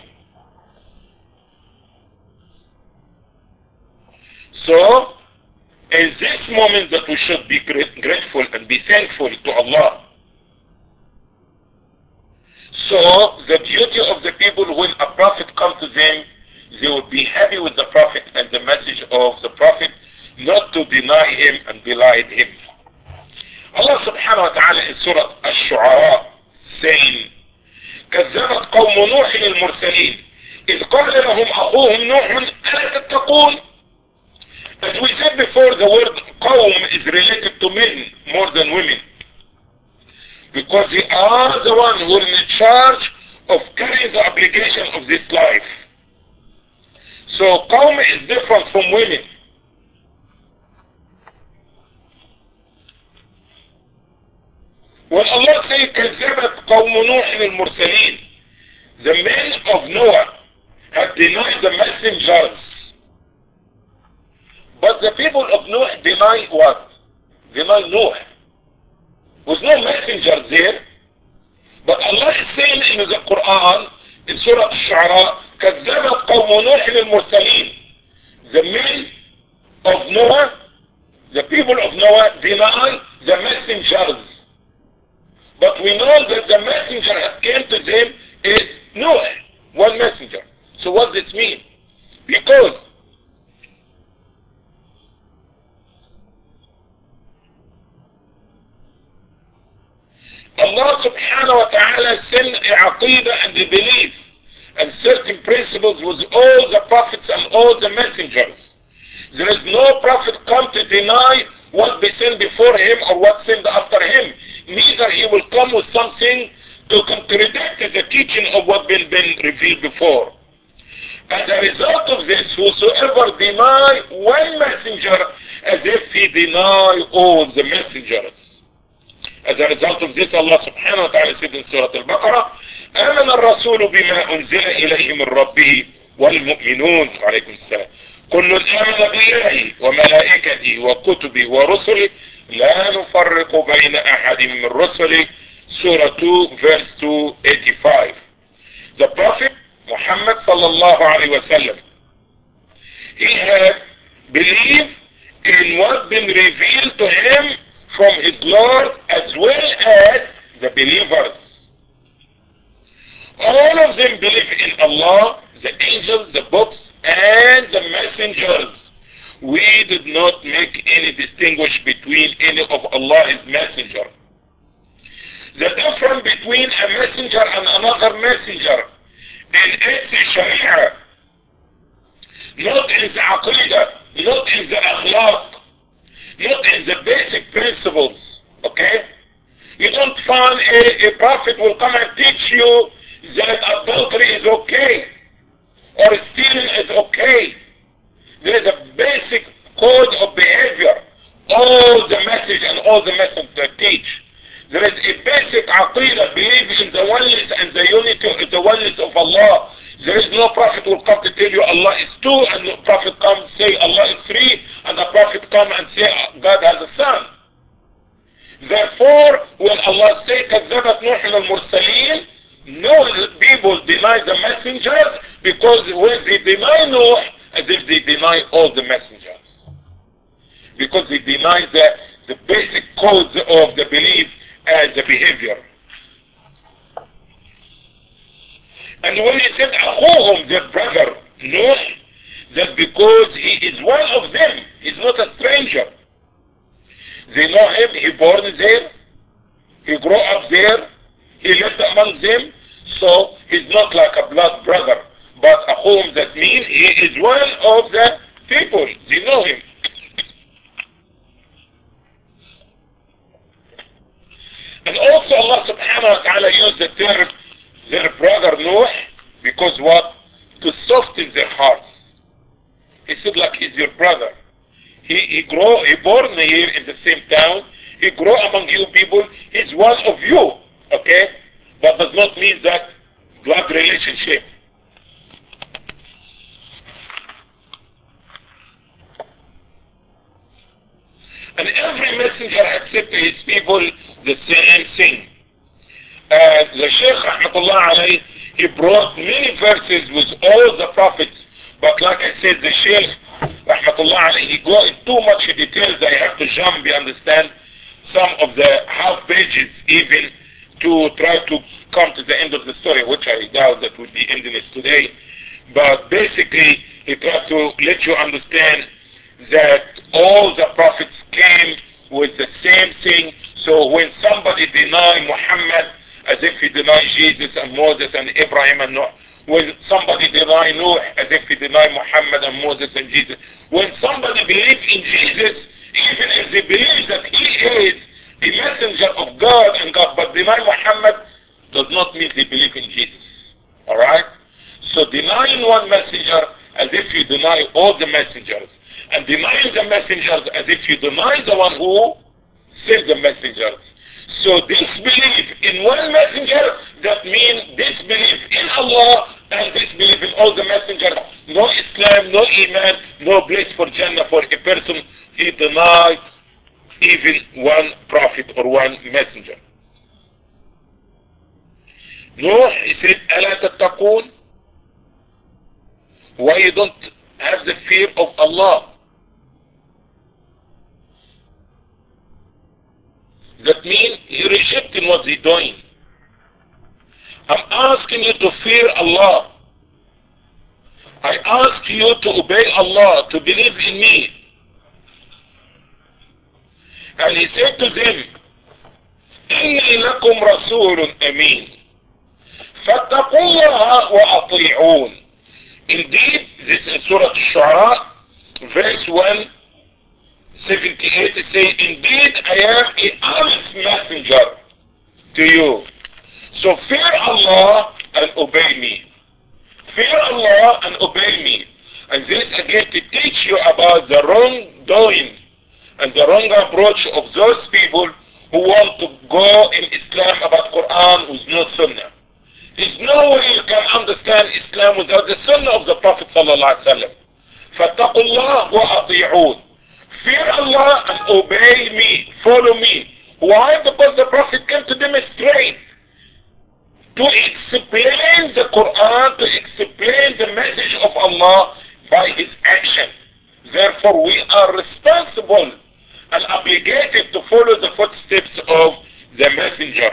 So, in this moment that we should be grateful and be thankful to Allah. So, the duty of the people when a prophet comes to them, they will be happy with the prophet and the message of the prophet, not to deny him and belie him. Allah subhanahu wa ta'ala in Surah Ash-Shu'ara saying, كذبت قوم نوح المرسلين إذ قال لهم أخوهم نوح ألا تتقون. As we said before, the word قوم is related to men more than women. Because they are the one who are in charge of carrying the obligation of this life. So qawm is different from women. When Allah says كذبت قوم نوح المرسلين, the men of Noah have denied the messengers. But the people of Noah deny what? Deny Noah. Was no messenger there. But Allah is saying in the Quran, in Surah Ash-Shu'ara, كذبت قوم نوح المرسلين. The men of Noah, the people of Noah deny the messengers. But we know that the messenger that came to them is Noah, one messenger. So what does this mean? Because Allah subhanahu wa ta'ala sent a aqidah and a belief and certain principles with all the prophets and all the messengers. There is no prophet come to deny what they sent before him or what sent after him. Neither he will come with something to contradict the teaching of what been revealed before. As a result of this, whosoever deny one messenger as if he deny all the messengers. As a result of this, Allah subhanahu wa ta'ala said in Surah Al-Baqarah, آمن الرسول بما أنزل إليه من ربه والمؤمنون عليكم السلام كل آمن بالله وملائكته وكتبه ورسله لا نفرق بين أحد من رسله. Surah 2 verse 285. The Prophet Muhammad sallallahu alayhi wa sallam, he had believed in what been revealed to him from his Lord as well as the believers. All of them believe in Allah, the angels, the books, and the messengers. We did not make any distinguish between any of Allah's messenger. The difference between a messenger and another messenger in its sharia, not in the aqidah, not in the akhlaq, not in the basic principles, okay? You don't find a prophet will come and teach you that adultery is okay, or stealing is okay. There is a basic code of behavior. All the message and all the messengers teach. There is a basic aqidah, belief in the oneness and the unity of the oneness of Allah. There is no prophet will come to tell you Allah is two, and the prophet come and say Allah is three, and the prophet come and say God has a son. Therefore, when Allah say كذبت نوح المرسلين, no people deny the messengers, because when they deny Noah, as if they deny all the messengers. Because they deny the basic codes of the belief and the behavior. And when he said أخوهم, their brother Noah, that's because he is one of them. He's not a stranger. They know him, he born there, he grew up there, he lived among them, so he's not like a blood brother. But أخوهم, that means he is one of the people. They know him. And also Allah subhanahu wa ta'ala used the term their brother Noah, because what? To soften their hearts. He said like he's your brother. He born here in the same town. He grew among you people. He's one of you. Okay? That does not mean that blood relationship. And every messenger accepted his people the same thing. The Shaykh Rahmatullah alayhi, he brought many verses with all the prophets, but like I said, the Shaykh Rahmatullah alayhi, he go in too much details. I have to jump, you understand, some of the half pages even to try to come to the end of the story, which I doubt that would be ending it today. But basically, he tried to let you understand that all the prophets came with the same thing. So when somebody denied Muhammad, as if he denied Jesus and Moses and Abraham and Noah, when somebody denied Noah, as if he denied Muhammad and Moses and Jesus, when somebody believes in Jesus, even if they believe that he is the messenger of God and God, but deny Muhammad, does not mean they believe in Jesus. Alright? So denying one messenger as if you deny all the messengers, and denying the messengers as if you deny the one who sent the messengers. So disbelief in one messenger, that means disbelief in Allah and disbelief in all the messengers. No Islam, no Iman, no place for Jannah for a person he denied even one prophet or one messenger. Noah, he said, أَلَا تَتَّقُونَ? Why you don't have the fear of Allah? That means you're rejecting what they're doing. I'm asking you to fear Allah. I ask you to obey Allah, to believe in me. And he said to them, إِنِّي لَكُمْ رَسُولٌ أَمِينٌ فَاتَّقُوا اللَّهَ وَأَطِيعُونَ. Indeed, this is Surah Al-Shu'ara, verse 178, it says, indeed I am an honest messenger to you. So fear Allah and obey me. Fear Allah and obey me. And this again to teach you about the wrongdoing and the wrong approach of those people who want to go in Islam about Quran with no Sunnah. There's no way you can understand Islam without the Sunnah of the Prophet sallallahu alaihi wasallam. فَاتَّقُوا اللَّهَ وَأَطِيعُونَ. Fear Allah and obey me, follow me. Why? Because the Prophet came to demonstrate, to explain the Quran, to explain the message of Allah by his action. Therefore we are responsible and obligated to follow the footsteps of the messenger.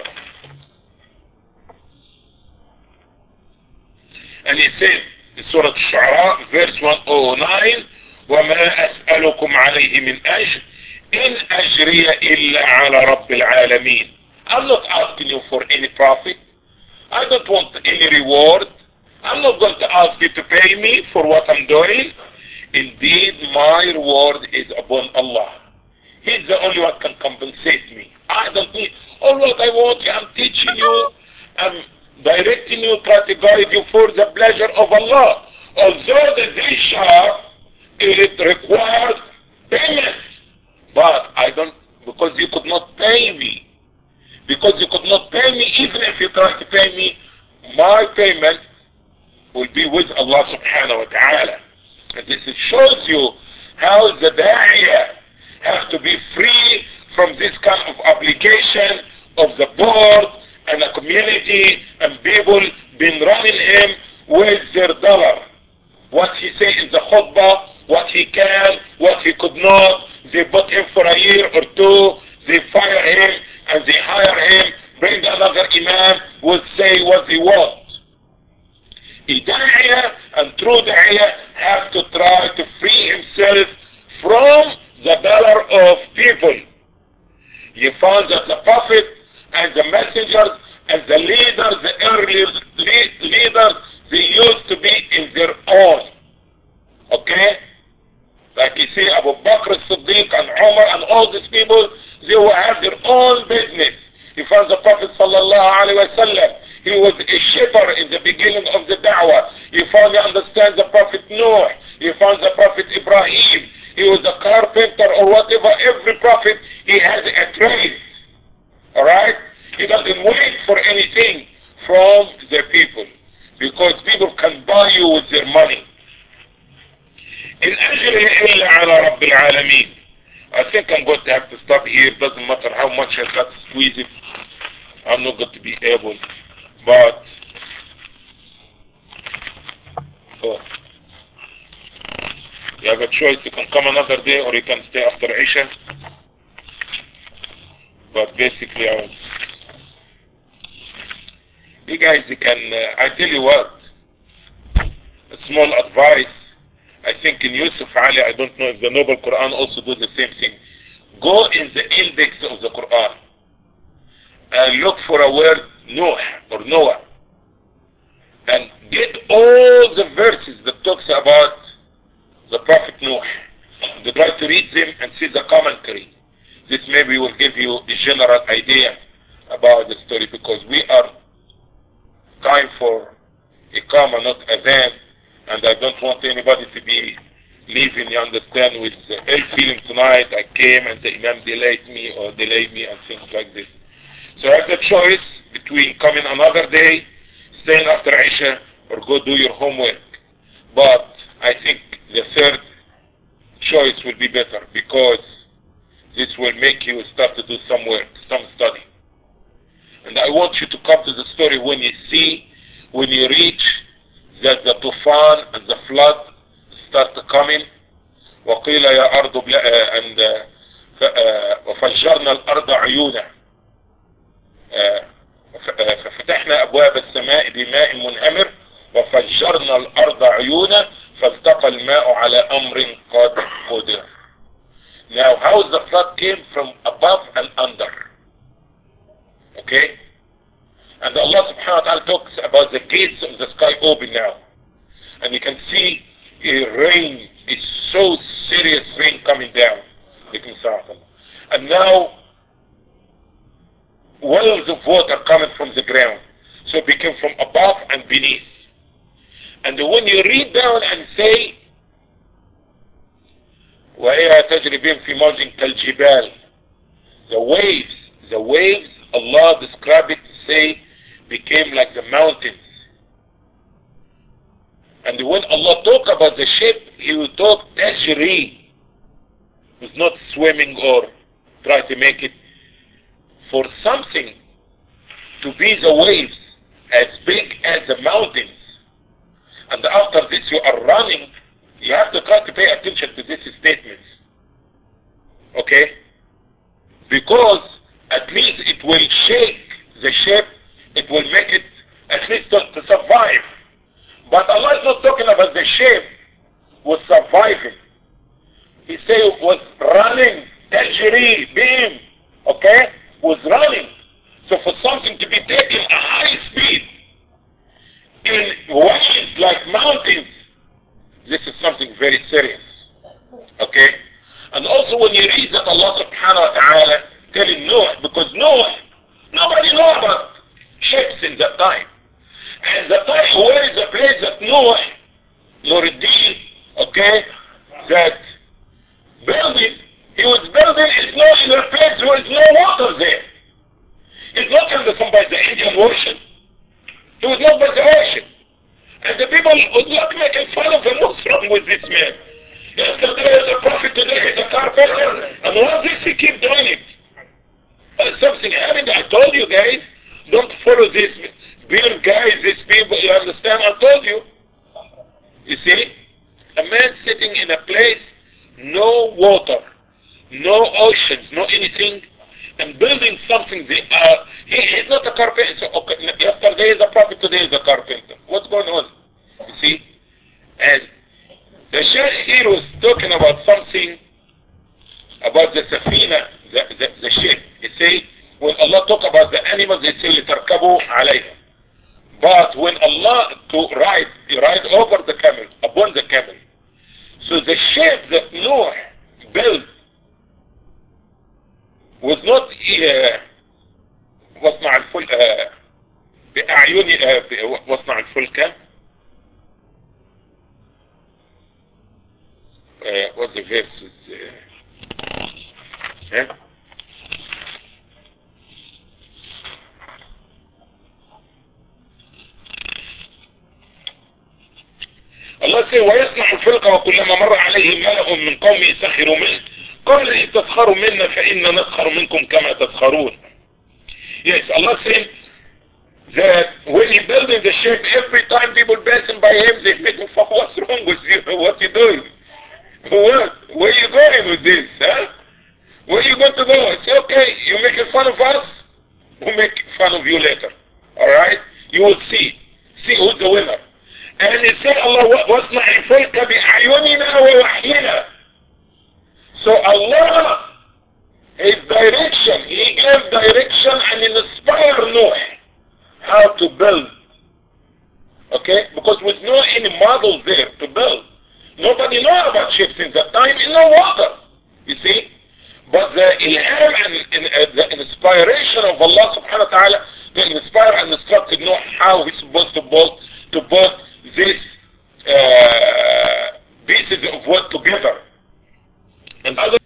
And he said in Surah Al-Shu'ara, verse 109, وَمَا أَسْأَلُكُمْ عَلَيْهِ مِنْ أَجْرٍ إِنْ أَجْرِيَ إِلَّا عَلَى رَبِّ الْعَالَمِينَ. I'm not asking you for any profit. I don't want any reward. I'm not going to ask you to pay me for what I'm doing. Indeed, my reward is upon Allah. He's the only one can compensate me. I don't need, all what I want, I'm teaching you, I'm directing you, try to guide you for the pleasure of Allah. Although the Zisha, it requires payment. But I don't, because you could not pay me. Because you could not pay me, even if you try to pay me, my payment will be with Allah subhanahu wa ta'ala. And this shows you how the da'iyah has to be free from this kind of obligation of the board and the community and people been running him with their dollar. What he say in the khutbah, what he can, what he could not. They put him for a year or two, they fire him and they hire him, bring another imam, will say what they want. A da'iyah and true da'iyah have to try to free himself from the dollar of people. You find that the Prophet and the messengers and the leaders, the early leaders, they used to be in their own. Okay? Like you see Abu Bakr as-Siddiq and Umar and all these people, they will have their own business. You find the Prophet sallallahu alaihi wasallam, he was a shepherd in the beginning of the da'wah. You finally understand the Prophet Noah. You find the Prophet Ibrahim. He was a carpenter or whatever. Every prophet, he has a trade. Alright? He doesn't wait for anything from the people. Because people can buy you with their money. In أجره إلا على رب العالمين. I think I'm going to have to stop here. It doesn't matter how much I got to squeeze it. I'm not going to be able. But you have a choice. You can come another day or you can stay after Isha. But basically, you guys, you can, I tell you what, a small advice. I think in Yusuf Ali, I don't know if the Noble Quran also do the same thing. Go in the index of the Quran and look for a word Noah or Noah and get all the verses that talks about the Prophet Noah. You try to read them and see the commentary. This maybe will give you a general idea about the story, because we are time for Iqama, not Adhan, and I don't want anybody to be leaving, you understand, with ill feeling tonight. I came and the Imam delayed me and things like this. So I have the choice between coming another day, staying after Isha, or go do your homework. But I think the third choice will be better, because this will make you start to do some work, some study. And I want you to come to the story when you reach that the tufan and the flood start coming. وقيل يا أرض وفجرنا الأرض عيونا ففتحنا أبواب السماء بماء منهمر وفجرنا الأرض عيونا فالتقى الماء على أمر قد قدر. Now, how the flood came from above and under? Okay? And Allah subhanahu wa ta'ala talks about the gates of the sky open now. And you can see a rain, it's so serious rain coming down. And now, wells of water coming from the ground. So it became from above and beneath. And when you read down and say, وَإِذَا تَجْرِي بِهِمْ فِي مَوْجٍ كَالْجِبَالِ, the waves, Allah described it to say, became like the mountains. And when Allah talk about the ship, He will talk tajri. It's not swimming or try to make it. For something to be the waves as big as the mountains, and after this you are running, you have to try to pay attention to these statements. Okay? Because at least it will shake the ship, it will make it at least to survive. But Allah is not talking about the ship was surviving. He said it was running, tajri, beam, okay? Was running. that time. And the time where is the place that Noah, Nuruddin, okay, that building, he was building is not in a place where is no water there. It's not by the Indian Ocean. He was not by the ocean. And the people would not making fun of him. What's wrong with this man? Yesterday is a prophet, today is a carpenter. And what does he keep doing it? Something happened. I told you guys, don't follow this beer guys, these people, you understand? I told you. You see? A man sitting in a place, no water, no oceans, no anything, and building something. He's not a carpenter. So, okay, yesterday is a prophet, today is a carpenter. What's going on? You see? And the Shaykh here was talking about something about the Safina, the ship. He say, when Allah talk about the animals, they say, لِتَرْكَبُوا عَلَيْهَا. But when Allah to ride over the camel, upon the camel. So the ship that Noah built was not واصنع الفلك بأعين واصنع الفلك what the verse is الله سي ويصنع الفلك وكلما مر عليه ملأ من قومه سخروا منه قال إن تسخروا منا فإنا نسخر منكم كما تسخرون. Yes, Allah said that when he building the ship, every time people passing by him, they make him, what's wrong with you? What you doing? What? Where you going with this? Huh? Where you going to go? It's okay. You making fun of us? We'll make fun of you later. Alright? You will see. See who's the winner. And he said, Allah, وَاصْنَعِ الْفُلْكَ بِأَعْيُنِنَا وَوَحْيِنَا. So Allah, His direction, He gave direction and inspired Noah how to build. Okay? Because with no any model there to build. Nobody knew about ships in that time, in no water. You see? But the ilham and the inspiration of Allah subhanahu wa ta'ala to inspire and instructed Noah how he's supposed to build these pieces of wood together. And others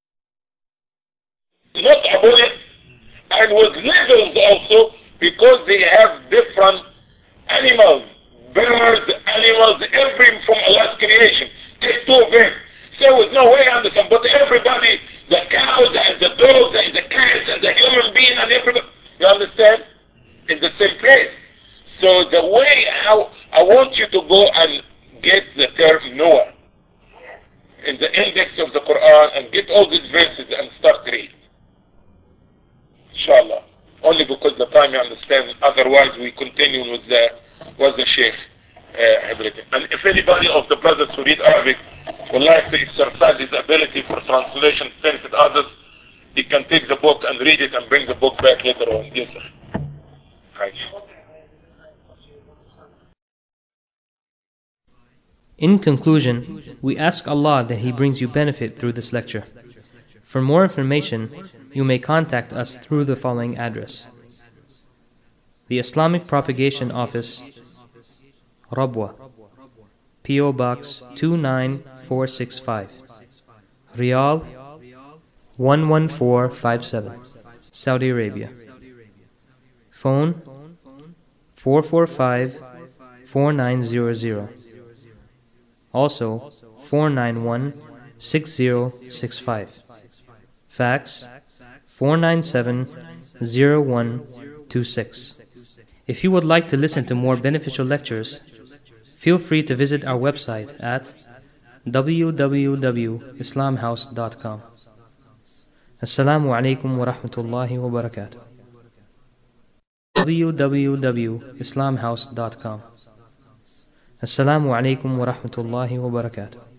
not about it, and with levels also, because they have different animals, birds, animals, everything from Allah's creation. Take two of them. So with no way understand, but everybody, the cows and the dogs and the cats and the human being and everybody, you understand? In the same place. So the way how I want you to go and get the term Noah in the index of the Quran and get all these verses and start reading. Inshallah. Only because the time you understand, otherwise we continue with the Sheikh and if anybody of the brothers who read Arabic would like to exercise his ability for translation, benefit others, he can take the book and read it and bring the book back later on. Yes, sir. In conclusion, we ask Allah that He brings you benefit through this lecture. For more information, you may contact us through the following address: the Islamic Propagation Office, Rabwa, P.O. Box 29465, Riyadh 11457, Saudi Arabia. Phone 445-4900. Also 491-6065. Fax 497-0126. If you would like to listen to more beneficial lectures, feel free to visit our website at www.islamhouse.com. Assalamu alaikum wa rahmatullahi wa barakatuh. www.islamhouse.com. Assalamu alaikum wa rahmatullahi wa barakatuh.